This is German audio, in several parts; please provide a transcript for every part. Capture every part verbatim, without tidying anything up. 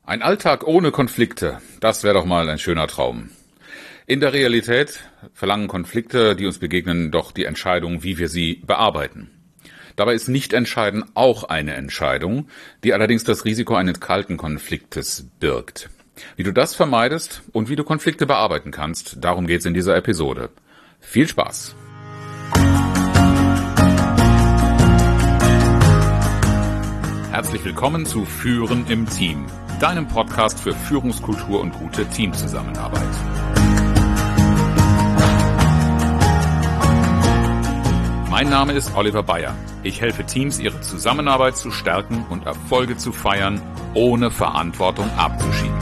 Ein Alltag ohne Konflikte, das wäre doch mal ein schöner Traum. In der Realität verlangen Konflikte, die uns begegnen, doch die Entscheidung, wie wir sie bearbeiten. Dabei ist Nichtentscheiden auch eine Entscheidung, die allerdings das Risiko eines kalten Konfliktes birgt. Wie du das vermeidest und wie du Konflikte bearbeiten kannst, darum geht's in dieser Episode. Viel Spaß! Herzlich willkommen zu Führen im Team, deinem Podcast für Führungskultur und gute Teamzusammenarbeit. Mein Name ist Oliver Bayer. Ich helfe Teams, ihre Zusammenarbeit zu stärken und Erfolge zu feiern, ohne Verantwortung abzuschieben.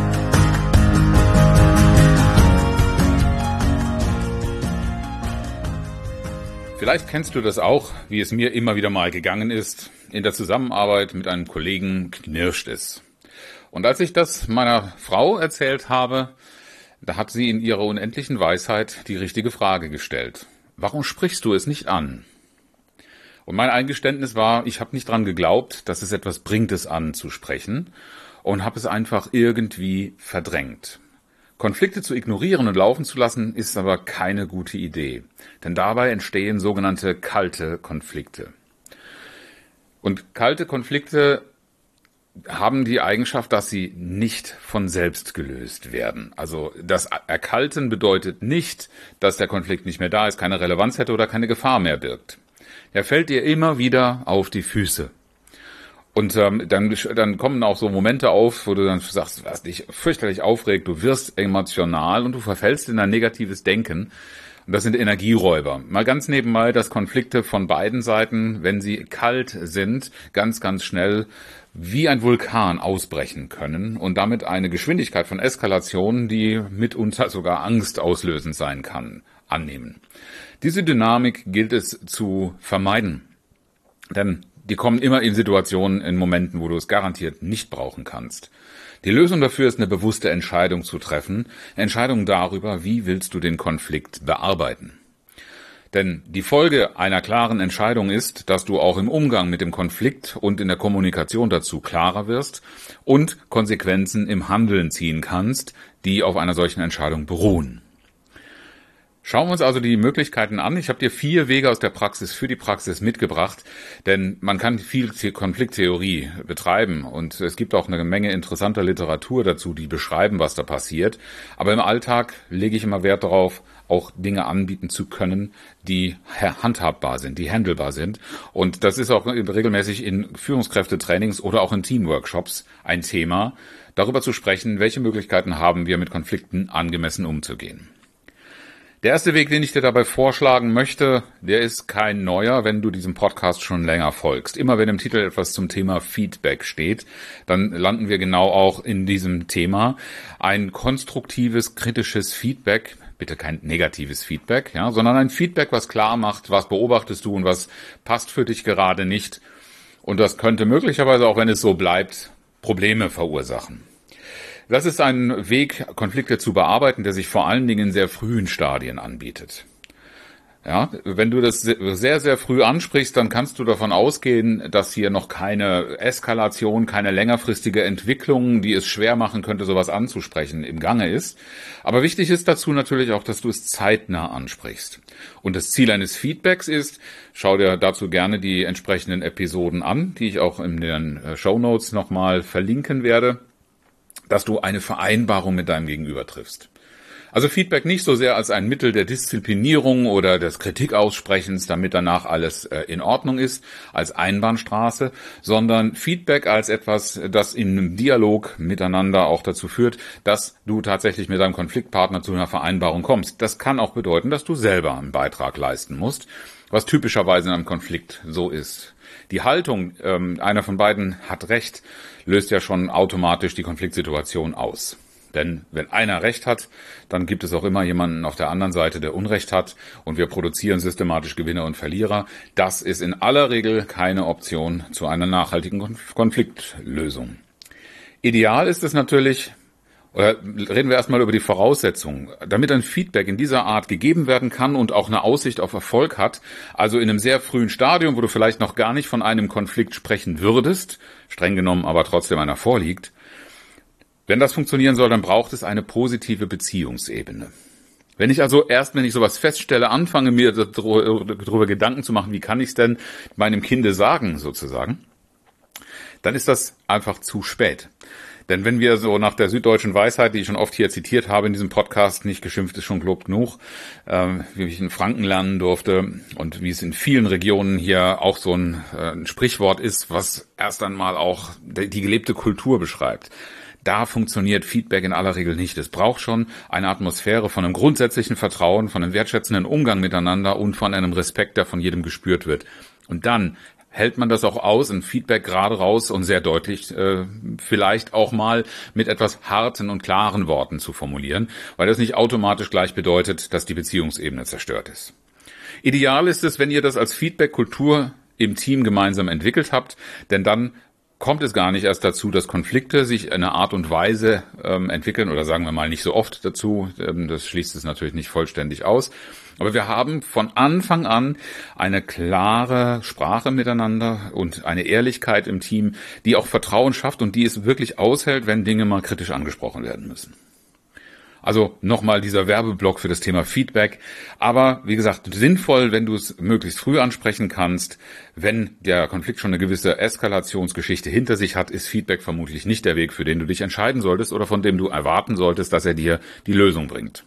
Vielleicht kennst du das auch, wie es mir immer wieder mal gegangen ist. In der Zusammenarbeit mit einem Kollegen knirscht es. Und als ich das meiner Frau erzählt habe, da hat sie in ihrer unendlichen Weisheit die richtige Frage gestellt. Warum sprichst du es nicht an? Und mein Eingeständnis war, ich habe nicht dran geglaubt, dass es etwas bringt, es anzusprechen, und habe es einfach irgendwie verdrängt. Konflikte zu ignorieren und laufen zu lassen, ist aber keine gute Idee. Denn dabei entstehen sogenannte kalte Konflikte. Und kalte Konflikte haben die Eigenschaft, dass sie nicht von selbst gelöst werden. Also das Erkalten bedeutet nicht, dass der Konflikt nicht mehr da ist, keine Relevanz hätte oder keine Gefahr mehr birgt. Er fällt dir immer wieder auf die Füße. Und ähm, dann, dann kommen auch so Momente auf, wo du dann sagst, was dich fürchterlich aufregt, du wirst emotional und du verfällst in ein negatives Denken. Und das sind Energieräuber. Mal ganz nebenbei, dass Konflikte von beiden Seiten, wenn sie kalt sind, ganz, ganz schnell wie ein Vulkan ausbrechen können und damit eine Geschwindigkeit von Eskalation, die mitunter sogar angstauslösend sein kann, annehmen. Diese Dynamik gilt es zu vermeiden. Denn die kommen immer in Situationen, in Momenten, wo du es garantiert nicht brauchen kannst. Die Lösung dafür ist eine bewusste Entscheidung zu treffen, Entscheidung darüber, wie willst du den Konflikt bearbeiten. Denn die Folge einer klaren Entscheidung ist, dass du auch im Umgang mit dem Konflikt und in der Kommunikation dazu klarer wirst und Konsequenzen im Handeln ziehen kannst, die auf einer solchen Entscheidung beruhen. Schauen wir uns also die Möglichkeiten an. Ich habe dir vier Wege aus der Praxis für die Praxis mitgebracht, denn man kann viel Konflikttheorie betreiben und es gibt auch eine Menge interessanter Literatur dazu, die beschreiben, was da passiert. Aber im Alltag lege ich immer Wert darauf, auch Dinge anbieten zu können, die handhabbar sind, die handelbar sind. Und das ist auch regelmäßig in Führungskräftetrainings oder auch in Teamworkshops ein Thema, darüber zu sprechen, welche Möglichkeiten haben wir, mit Konflikten angemessen umzugehen. Der erste Weg, den ich dir dabei vorschlagen möchte, der ist kein neuer, wenn du diesem Podcast schon länger folgst. Immer wenn im Titel etwas zum Thema Feedback steht, dann landen wir genau auch in diesem Thema. Ein konstruktives, kritisches Feedback, bitte kein negatives Feedback, ja, sondern ein Feedback, was klar macht, was beobachtest du und was passt für dich gerade nicht. Und das könnte möglicherweise, auch wenn es so bleibt, Probleme verursachen. Das ist ein Weg, Konflikte zu bearbeiten, der sich vor allen Dingen in sehr frühen Stadien anbietet. Ja, wenn du das sehr, sehr früh ansprichst, dann kannst du davon ausgehen, dass hier noch keine Eskalation, keine längerfristige Entwicklung, die es schwer machen könnte, sowas anzusprechen, im Gange ist. Aber wichtig ist dazu natürlich auch, dass du es zeitnah ansprichst. Und das Ziel eines Feedbacks ist, schau dir dazu gerne die entsprechenden Episoden an, die ich auch in den Shownotes nochmal verlinken werde, dass du eine Vereinbarung mit deinem Gegenüber triffst. Also Feedback nicht so sehr als ein Mittel der Disziplinierung oder des Kritikaussprechens, damit danach alles äh, in Ordnung ist, als Einbahnstraße, sondern Feedback als etwas, das in einem Dialog miteinander auch dazu führt, dass du tatsächlich mit deinem Konfliktpartner zu einer Vereinbarung kommst. Das kann auch bedeuten, dass du selber einen Beitrag leisten musst, was typischerweise in einem Konflikt so ist. Die Haltung, ähm, einer von beiden hat Recht, löst ja schon automatisch die Konfliktsituation aus. Denn wenn einer Recht hat, dann gibt es auch immer jemanden auf der anderen Seite, der Unrecht hat, und wir produzieren systematisch Gewinner und Verlierer. Das ist in aller Regel keine Option zu einer nachhaltigen Konfliktlösung. Ideal ist es natürlich, oder reden wir erstmal über die Voraussetzungen. Damit ein Feedback in dieser Art gegeben werden kann und auch eine Aussicht auf Erfolg hat, also in einem sehr frühen Stadium, wo du vielleicht noch gar nicht von einem Konflikt sprechen würdest, streng genommen aber trotzdem einer vorliegt, Wenn das funktionieren soll, dann braucht es eine positive Beziehungsebene. Wenn ich also erst, wenn ich sowas feststelle, anfange, mir darüber Gedanken zu machen, wie kann ich es denn meinem Kinde sagen, sozusagen, dann ist das einfach zu spät. Denn wenn wir so nach der süddeutschen Weisheit, die ich schon oft hier zitiert habe in diesem Podcast, nicht geschimpft ist schon gelobt genug, äh, wie ich in Franken lernen durfte und wie es in vielen Regionen hier auch so ein, äh, ein Sprichwort ist, was erst einmal auch die, die gelebte Kultur beschreibt. Da funktioniert Feedback in aller Regel nicht. Es braucht schon eine Atmosphäre von einem grundsätzlichen Vertrauen, von einem wertschätzenden Umgang miteinander und von einem Respekt, der von jedem gespürt wird. Und dann hält man das auch aus, ein Feedback gerade raus und sehr deutlich äh, vielleicht auch mal mit etwas harten und klaren Worten zu formulieren, weil das nicht automatisch gleich bedeutet, dass die Beziehungsebene zerstört ist. Ideal ist es, wenn ihr das als Feedback-Kultur im Team gemeinsam entwickelt habt, denn dann kommt es gar nicht erst dazu, dass Konflikte sich in einer Art und Weise ähm, entwickeln oder sagen wir mal nicht so oft dazu. Ähm, das schließt es natürlich nicht vollständig aus. Aber wir haben von Anfang an eine klare Sprache miteinander und eine Ehrlichkeit im Team, die auch Vertrauen schafft und die es wirklich aushält, wenn Dinge mal kritisch angesprochen werden müssen. Also nochmal dieser Werbeblock für das Thema Feedback. Aber wie gesagt, sinnvoll, wenn du es möglichst früh ansprechen kannst. Wenn der Konflikt schon eine gewisse Eskalationsgeschichte hinter sich hat, ist Feedback vermutlich nicht der Weg, für den du dich entscheiden solltest oder von dem du erwarten solltest, dass er dir die Lösung bringt.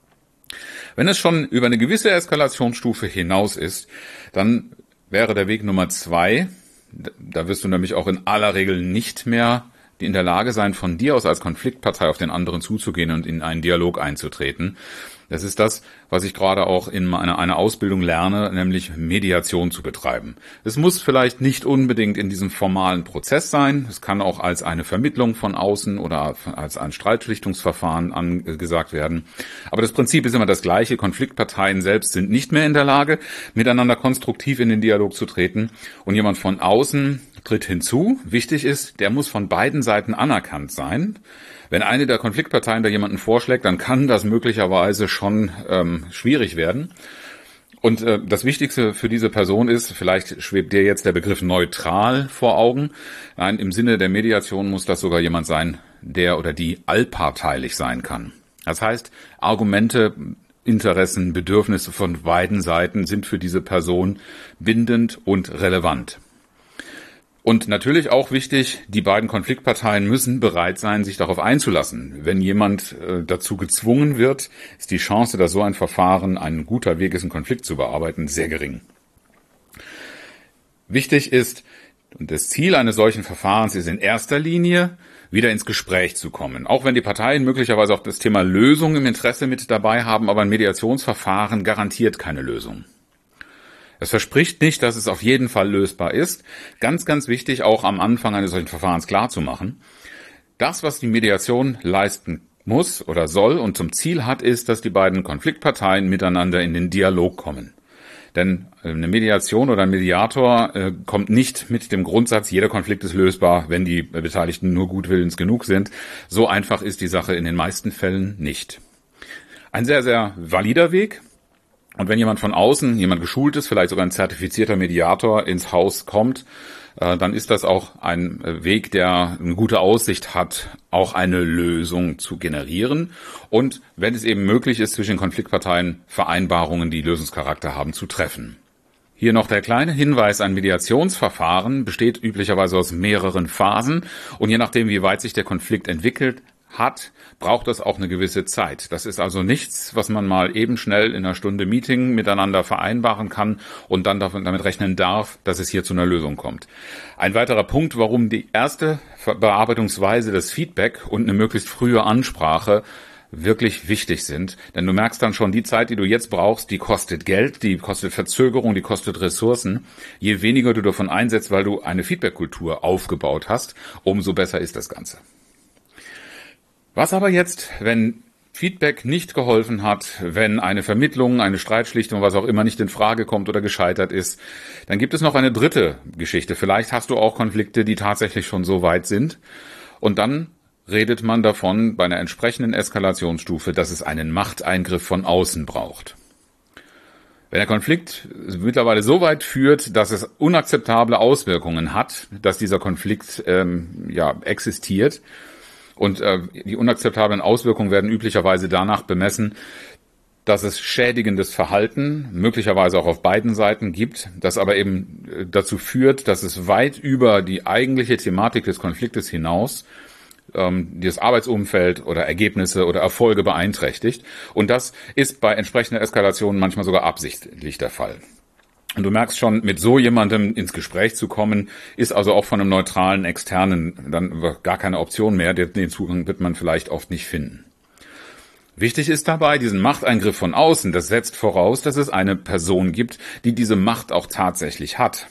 Wenn es schon über eine gewisse Eskalationsstufe hinaus ist, dann wäre der Weg Nummer zwei, da wirst du nämlich auch in aller Regel nicht mehr in der Lage sein, von dir aus als Konfliktpartei auf den anderen zuzugehen und in einen Dialog einzutreten. Das ist das, was ich gerade auch in einer, einer Ausbildung lerne, nämlich Mediation zu betreiben. Es muss vielleicht nicht unbedingt in diesem formalen Prozess sein. Es kann auch als eine Vermittlung von außen oder als ein Streitschlichtungsverfahren angesagt werden. Aber das Prinzip ist immer das gleiche. Konfliktparteien selbst sind nicht mehr in der Lage, miteinander konstruktiv in den Dialog zu treten. Und jemand von außen tritt hinzu. Wichtig ist, der muss von beiden Seiten anerkannt sein. Wenn eine der Konfliktparteien da jemanden vorschlägt, dann kann das möglicherweise schon ähm, schwierig werden. Und äh, das Wichtigste für diese Person ist, vielleicht schwebt dir jetzt der Begriff neutral vor Augen. Nein, im Sinne der Mediation muss das sogar jemand sein, der oder die allparteilich sein kann. Das heißt, Argumente, Interessen, Bedürfnisse von beiden Seiten sind für diese Person bindend und relevant. Und natürlich auch wichtig, die beiden Konfliktparteien müssen bereit sein, sich darauf einzulassen. Wenn jemand äh, dazu gezwungen wird, ist die Chance, dass so ein Verfahren ein guter Weg ist, einen Konflikt zu bearbeiten, sehr gering. Wichtig ist, und das Ziel eines solchen Verfahrens ist in erster Linie, wieder ins Gespräch zu kommen. Auch wenn die Parteien möglicherweise auch das Thema Lösung im Interesse mit dabei haben, aber ein Mediationsverfahren garantiert keine Lösung. Es verspricht nicht, dass es auf jeden Fall lösbar ist. Ganz, ganz wichtig, auch am Anfang eines solchen Verfahrens klarzumachen. Das, was die Mediation leisten muss oder soll und zum Ziel hat, ist, dass die beiden Konfliktparteien miteinander in den Dialog kommen. Denn eine Mediation oder ein Mediator äh, kommt nicht mit dem Grundsatz, jeder Konflikt ist lösbar, wenn die Beteiligten nur gutwillens genug sind. So einfach ist die Sache in den meisten Fällen nicht. Ein sehr, sehr valider Weg. Und wenn jemand von außen, jemand geschult ist, vielleicht sogar ein zertifizierter Mediator ins Haus kommt, dann ist das auch ein Weg, der eine gute Aussicht hat, auch eine Lösung zu generieren. Und wenn es eben möglich ist, zwischen Konfliktparteien Vereinbarungen, die Lösungscharakter haben, zu treffen. Hier noch der kleine Hinweis, ein Mediationsverfahren besteht üblicherweise aus mehreren Phasen. Und je nachdem, wie weit sich der Konflikt entwickelt hat, braucht das auch eine gewisse Zeit. Das ist also nichts, was man mal eben schnell in einer Stunde Meeting miteinander vereinbaren kann und dann damit rechnen darf, dass es hier zu einer Lösung kommt. Ein weiterer Punkt, warum die erste Bearbeitungsweise, das Feedback und eine möglichst frühe Ansprache wirklich wichtig sind. Denn du merkst dann schon, die Zeit, die du jetzt brauchst, die kostet Geld, die kostet Verzögerung, die kostet Ressourcen. Je weniger du davon einsetzt, weil du eine Feedback-Kultur aufgebaut hast, umso besser ist das Ganze. Was aber jetzt, wenn Feedback nicht geholfen hat, wenn eine Vermittlung, eine Streitschlichtung, was auch immer nicht in Frage kommt oder gescheitert ist, dann gibt es noch eine dritte Geschichte. Vielleicht hast du auch Konflikte, die tatsächlich schon so weit sind. Und dann redet man davon bei einer entsprechenden Eskalationsstufe, dass es einen Machteingriff von außen braucht. Wenn der Konflikt mittlerweile so weit führt, dass es unakzeptable Auswirkungen hat, dass dieser Konflikt ähm, ja existiert, Und äh, die unakzeptablen Auswirkungen werden üblicherweise danach bemessen, dass es schädigendes Verhalten, möglicherweise auch auf beiden Seiten gibt, das aber eben dazu führt, dass es weit über die eigentliche Thematik des Konfliktes hinaus ähm, das Arbeitsumfeld oder Ergebnisse oder Erfolge beeinträchtigt. Und das ist bei entsprechender Eskalation manchmal sogar absichtlich der Fall. Und du merkst schon, mit so jemandem ins Gespräch zu kommen, ist also auch von einem neutralen Externen dann gar keine Option mehr. Den Zugang wird man vielleicht oft nicht finden. Wichtig ist dabei, diesen Machteingriff von außen, das setzt voraus, dass es eine Person gibt, die diese Macht auch tatsächlich hat.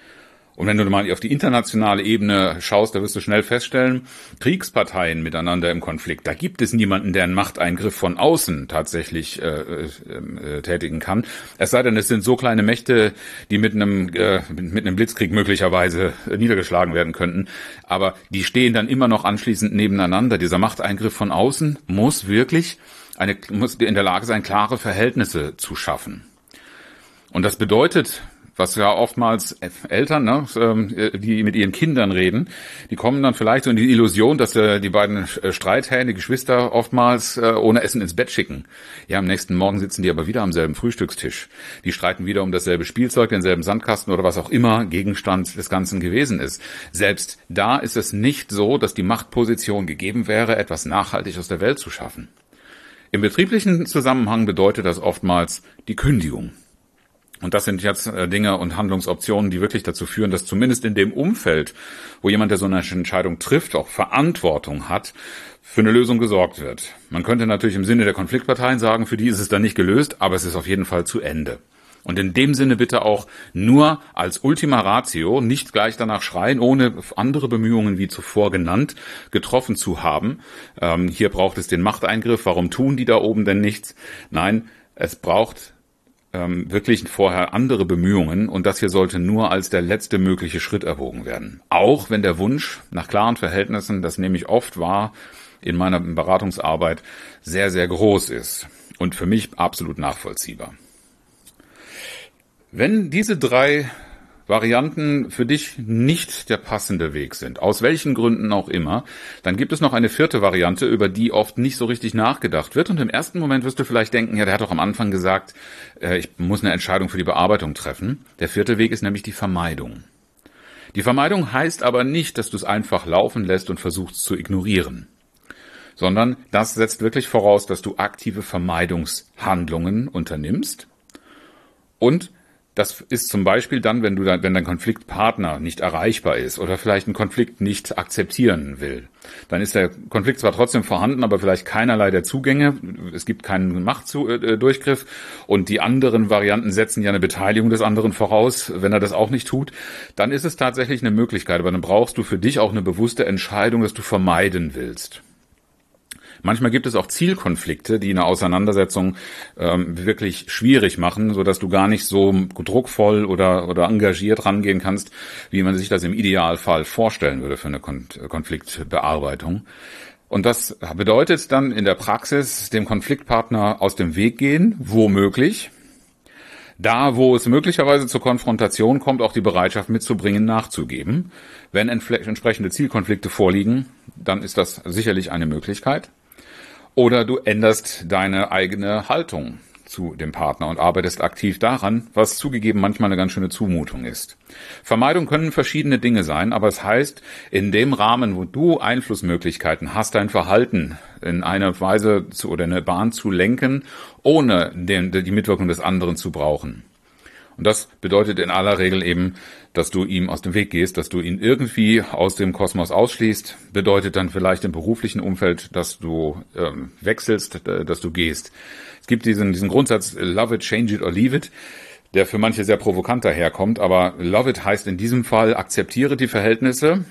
Und wenn du mal auf die internationale Ebene schaust, da wirst du schnell feststellen, Kriegsparteien miteinander im Konflikt, da gibt es niemanden, der einen Machteingriff von außen tatsächlich äh, äh, tätigen kann. Es sei denn, es sind so kleine Mächte, die mit einem, äh, mit einem Blitzkrieg möglicherweise niedergeschlagen werden könnten. Aber die stehen dann immer noch anschließend nebeneinander. Dieser Machteingriff von außen muss wirklich eine, muss in der Lage sein, klare Verhältnisse zu schaffen. Und das bedeutet, was ja oftmals Eltern, ne, die mit ihren Kindern reden, die kommen dann vielleicht so in die Illusion, dass die beiden Streithähne, die Geschwister oftmals ohne Essen ins Bett schicken. Ja, am nächsten Morgen sitzen die aber wieder am selben Frühstückstisch. Die streiten wieder um dasselbe Spielzeug, denselben Sandkasten oder was auch immer Gegenstand des Ganzen gewesen ist. Selbst da ist es nicht so, dass die Machtposition gegeben wäre, etwas nachhaltig aus der Welt zu schaffen. Im betrieblichen Zusammenhang bedeutet das oftmals die Kündigung. Und das sind jetzt Dinge und Handlungsoptionen, die wirklich dazu führen, dass zumindest in dem Umfeld, wo jemand, der so eine Entscheidung trifft, auch Verantwortung hat, für eine Lösung gesorgt wird. Man könnte natürlich im Sinne der Konfliktparteien sagen, für die ist es dann nicht gelöst, aber es ist auf jeden Fall zu Ende. Und in dem Sinne bitte auch nur als Ultima Ratio, nicht gleich danach schreien, ohne andere Bemühungen wie zuvor genannt getroffen zu haben. Ähm, hier braucht es den Machteingriff. Warum tun die da oben denn nichts? Nein, es braucht Ähm, wirklich vorher andere Bemühungen und das hier sollte nur als der letzte mögliche Schritt erwogen werden. Auch wenn der Wunsch nach klaren Verhältnissen, das nehme ich oft wahr in meiner Beratungsarbeit, sehr, sehr groß ist und für mich absolut nachvollziehbar. Wenn diese drei Varianten für dich nicht der passende Weg sind, aus welchen Gründen auch immer, dann gibt es noch eine vierte Variante, über die oft nicht so richtig nachgedacht wird. Und im ersten Moment wirst du vielleicht denken, ja, der hat doch am Anfang gesagt, äh, ich muss eine Entscheidung für die Bearbeitung treffen. Der vierte Weg ist nämlich die Vermeidung. Die Vermeidung heißt aber nicht, dass du es einfach laufen lässt und versuchst zu ignorieren, sondern das setzt wirklich voraus, dass du aktive Vermeidungshandlungen unternimmst. Und das ist zum Beispiel dann, wenn du dann, wenn dein Konfliktpartner nicht erreichbar ist oder vielleicht einen Konflikt nicht akzeptieren will. Dann ist der Konflikt zwar trotzdem vorhanden, aber vielleicht keinerlei der Zugänge. Es gibt keinen Machtdurchgriff und die anderen Varianten setzen ja eine Beteiligung des anderen voraus. Wenn er das auch nicht tut, dann ist es tatsächlich eine Möglichkeit. Aber dann brauchst du für dich auch eine bewusste Entscheidung, dass du vermeiden willst. Manchmal gibt es auch Zielkonflikte, die eine Auseinandersetzung ähm, wirklich schwierig machen, so dass du gar nicht so druckvoll oder oder engagiert rangehen kannst, wie man sich das im Idealfall vorstellen würde für eine Kon- Konfliktbearbeitung. Und das bedeutet dann in der Praxis dem Konfliktpartner aus dem Weg gehen, womöglich. Da, wo es möglicherweise zur Konfrontation kommt, auch die Bereitschaft mitzubringen, nachzugeben. Wenn entsprechende Zielkonflikte vorliegen, dann ist das sicherlich eine Möglichkeit. Oder du änderst deine eigene Haltung zu dem Partner und arbeitest aktiv daran, was zugegeben manchmal eine ganz schöne Zumutung ist. Vermeidung können verschiedene Dinge sein, aber es heißt, in dem Rahmen, wo du Einflussmöglichkeiten hast, dein Verhalten in eine Weise zu, oder eine Bahn zu lenken, ohne den, die Mitwirkung des anderen zu brauchen. Und das bedeutet in aller Regel eben, dass du ihm aus dem Weg gehst, dass du ihn irgendwie aus dem Kosmos ausschließt. Bedeutet dann vielleicht im beruflichen Umfeld, dass du ähm, wechselst, äh, dass du gehst. Es gibt diesen, diesen Grundsatz, love it, change it or leave it, der für manche sehr provokant daherkommt. Aber love it heißt in diesem Fall, akzeptiere die Verhältnisse.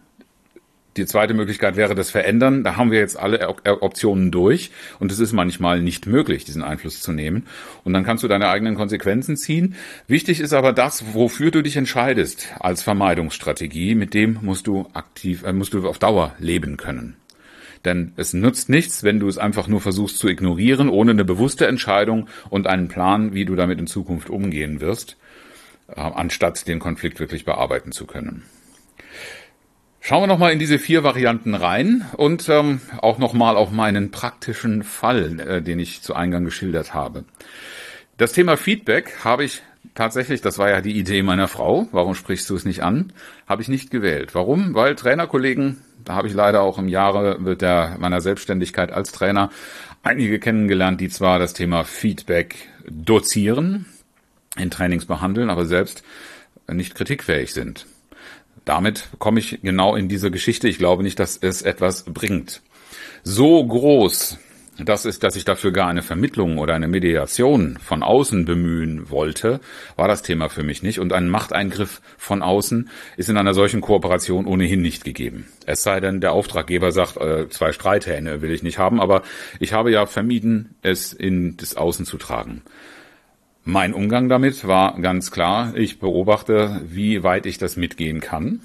Die zweite Möglichkeit wäre das Verändern. Da haben wir jetzt alle Optionen durch und es ist manchmal nicht möglich, diesen Einfluss zu nehmen. Und dann kannst du deine eigenen Konsequenzen ziehen. Wichtig ist aber das, wofür du dich entscheidest als Vermeidungsstrategie. Mit dem musst du aktiv, äh, musst du auf Dauer leben können. Denn es nützt nichts, wenn du es einfach nur versuchst zu ignorieren, ohne eine bewusste Entscheidung und einen Plan, wie du damit in Zukunft umgehen wirst, äh, anstatt den Konflikt wirklich bearbeiten zu können. Schauen wir nochmal in diese vier Varianten rein und ähm, auch nochmal auf meinen praktischen Fall, äh, den ich zu Eingang geschildert habe. Das Thema Feedback habe ich tatsächlich, das war ja die Idee meiner Frau, warum sprichst du es nicht an, habe ich nicht gewählt. Warum? Weil Trainerkollegen, da habe ich leider auch im Jahre der, meiner Selbstständigkeit als Trainer einige kennengelernt, die zwar das Thema Feedback dozieren, in Trainings behandeln, aber selbst nicht kritikfähig sind. Damit komme ich genau in diese Geschichte. Ich glaube nicht, dass es etwas bringt. So groß, das ist, dass ich dafür gar eine Vermittlung oder eine Mediation von außen bemühen wollte, war das Thema für mich nicht. Und ein Machteingriff von außen ist in einer solchen Kooperation ohnehin nicht gegeben. Es sei denn, der Auftraggeber sagt, äh, zwei Streithähne will ich nicht haben, aber ich habe ja vermieden, es in das Außen zu tragen. Mein Umgang damit war ganz klar, ich beobachte, wie weit ich das mitgehen kann.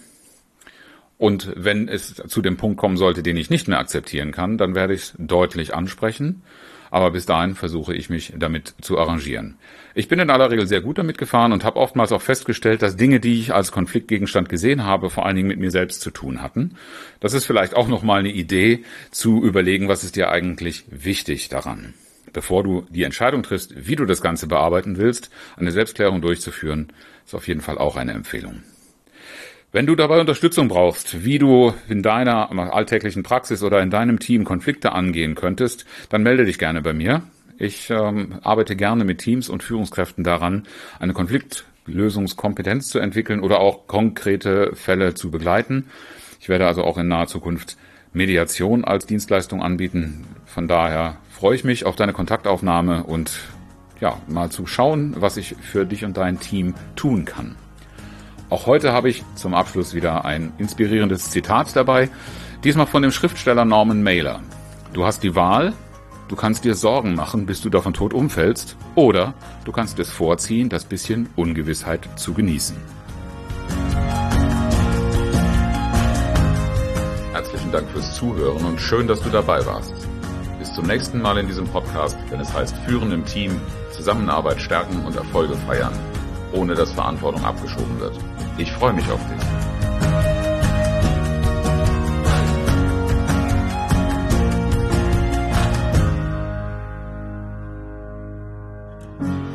Und wenn es zu dem Punkt kommen sollte, den ich nicht mehr akzeptieren kann, dann werde ich es deutlich ansprechen. Aber bis dahin versuche ich mich damit zu arrangieren. Ich bin in aller Regel sehr gut damit gefahren und habe oftmals auch festgestellt, dass Dinge, die ich als Konfliktgegenstand gesehen habe, vor allen Dingen mit mir selbst zu tun hatten. Das ist vielleicht auch nochmal eine Idee, zu überlegen, was ist dir eigentlich wichtig daran. Bevor du die Entscheidung triffst, wie du das Ganze bearbeiten willst, eine Selbstklärung durchzuführen, ist auf jeden Fall auch eine Empfehlung. Wenn du dabei Unterstützung brauchst, wie du in deiner alltäglichen Praxis oder in deinem Team Konflikte angehen könntest, dann melde dich gerne bei mir. Ich ähm, arbeite gerne mit Teams und Führungskräften daran, eine Konfliktlösungskompetenz zu entwickeln oder auch konkrete Fälle zu begleiten. Ich werde also auch in naher Zukunft Mediation als Dienstleistung anbieten. Von daher freue ich mich auf deine Kontaktaufnahme und ja, mal zu schauen, was ich für dich und dein Team tun kann. Auch heute habe ich zum Abschluss wieder ein inspirierendes Zitat dabei, diesmal von dem Schriftsteller Norman Mailer. Du hast die Wahl, du kannst dir Sorgen machen, bis du davon tot umfällst, oder du kannst es vorziehen, das bisschen Ungewissheit zu genießen. Herzlichen Dank fürs Zuhören und schön, dass du dabei warst. Bis zum nächsten Mal in diesem Podcast, wenn es heißt Führen im Team, Zusammenarbeit stärken und Erfolge feiern, ohne dass Verantwortung abgeschoben wird. Ich freue mich auf dich.